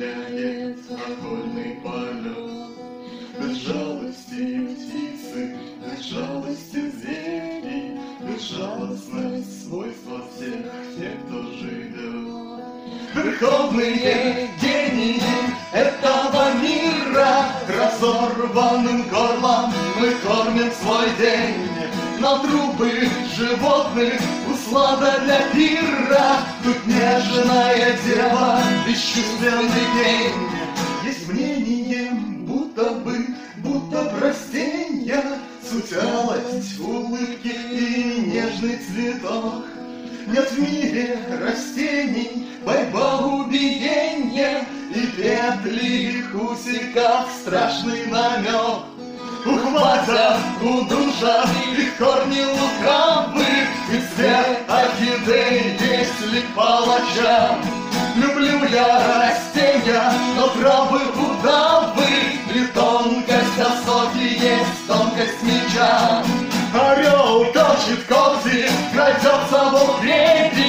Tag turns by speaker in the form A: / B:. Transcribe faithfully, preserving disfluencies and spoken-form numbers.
A: ускоряет окольный полет. Безжалостью птицы, безжалостью звери, безжалостность свойства всех тех, кто живет. Верховные гении этого мира разорванным горлом мы кормим свой день. На трупы животных услада для пира. Тут нежная дева, бесчувственный день. Есть мнение, будто бы, будто б растенья, суть вялость, улыбки и нежный цветок. Нет в мире растений, борьба, убиенье и петли их усиков страшный намек. Ухватят, удушат их корни лукавых, и свет орхидей есть лик палача. Люблю я растения, но травы удавы, и тонкость осоки есть тонкость меча. Орел точит когти, крадется в укрепе,